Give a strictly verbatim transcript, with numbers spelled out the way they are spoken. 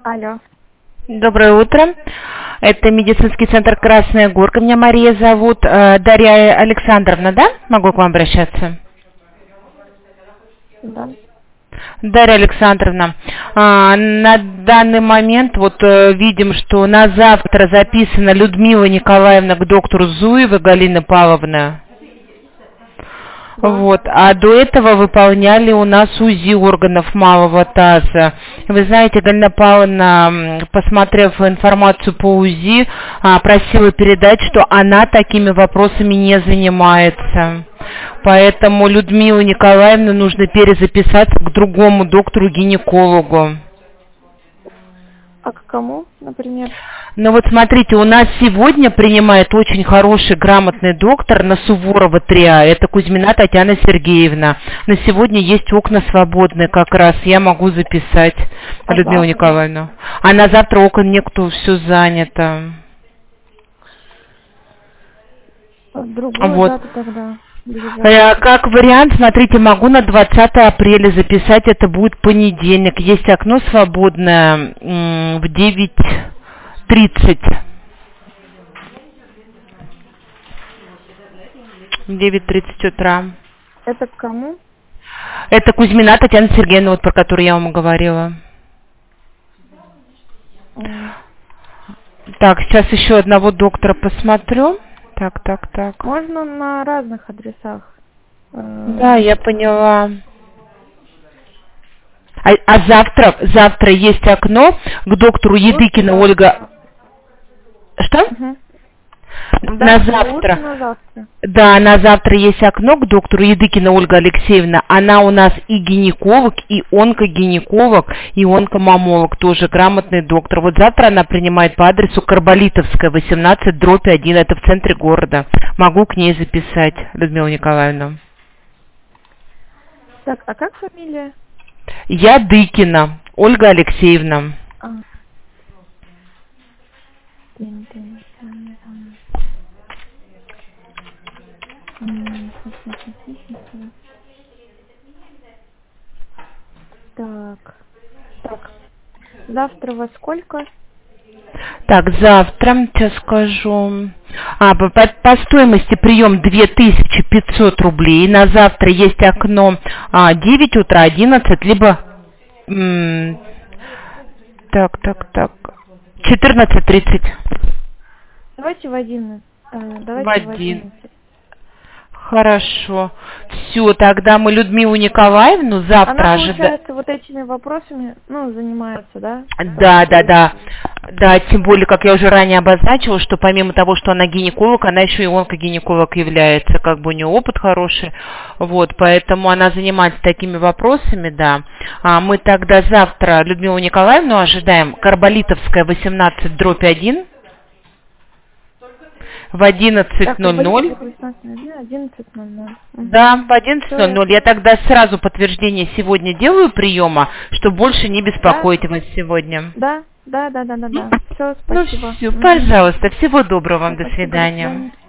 Алло. Доброе утро. Это медицинский центр «Красная Горка». Меня Мария зовут. Э, Дарья Александровна, да? Могу к вам обращаться? Да. Дарья Александровна, а, на данный момент вот э, видим, что на завтра записана Людмила Николаевна к доктору Зуевой Галина Павловна. Да. Вот. А до этого выполняли у нас УЗИ органов малого таза. Вы знаете, Галина Павловна, м, посмотрев информацию по УЗИ, а, просила передать, что она такими вопросами не занимается. Поэтому Людмилу Николаевну нужно перезаписаться к другому доктору-гинекологу. А к кому, например? Ну вот смотрите, у нас сегодня принимает очень хороший, грамотный доктор на Суворова три А. Это Кузьмина Татьяна Сергеевна. На сегодня есть окна свободные как раз. Я могу записать А Людмилу завтра? Николаевну. А на завтра окон нету, все занято. Другую Вот. дату тогда. Э, Как вариант, смотрите, могу на двадцатое апреля записать, это будет понедельник. Есть окно свободное м, в девять тридцать. В девять тридцать утра. Это к кому? Это Кузьмина Татьяна Сергеевна, вот про которую я вам говорила. М. Так, сейчас еще одного доктора посмотрю. Так, так, так. Можно на разных адресах. Э, Да, я поняла. А, а завтра, завтра есть окно к доктору Едыкина Ольга. Что? Мгм. На Да, завтра. лучше на завтра. Да, на завтра есть окно к доктору Едыкина Ольга Алексеевна. Она у нас и гинеколог, и онкогинеколог, и онкомамолог, тоже грамотный доктор. Вот завтра она принимает по адресу Карболитовская, восемнадцать, дробь один, это в центре города. Могу к ней записать, Людмилу Николаевну. Так, а как фамилия? Я Дыкина Ольга Алексеевна. А. Тын, тын, тын, тын. М, Так. Так. Завтра во сколько? Так, завтра, сейчас скажу. А, по, по- по стоимости прием две тысячи пятьсот рублей. На завтра есть окно а, девять утра, одиннадцать, либо... м, так, так, так. четырнадцать тридцать. Давайте в одиннадцать. Э, В Давайте в один. одиннадцать. Хорошо. Все, тогда мы Людмилу Николаевну завтра Она, ожидаем. получается, вот этими вопросами, ну, занимается, да? Да, да, да. Да, тем более, как я уже ранее обозначила, что помимо того, что она гинеколог, она еще и онкогинеколог является, как бы у нее опыт хороший, вот, поэтому она занимается такими вопросами, да. А мы тогда завтра Людмилу Николаевну ожидаем, Карболитовская, восемнадцать, дробь один, в одиннадцать ноль ноль. одиннадцать ноль ноль. Да, в одиннадцать ноль ноль. Я тогда сразу подтверждение сегодня делаю приема, чтобы больше не беспокоить Да. вас сегодня. Да, да, да, да, да, да. Все, Ну спасибо. все, Мгм. пожалуйста, всего доброго вам, до Спасибо, до свидания. свидания.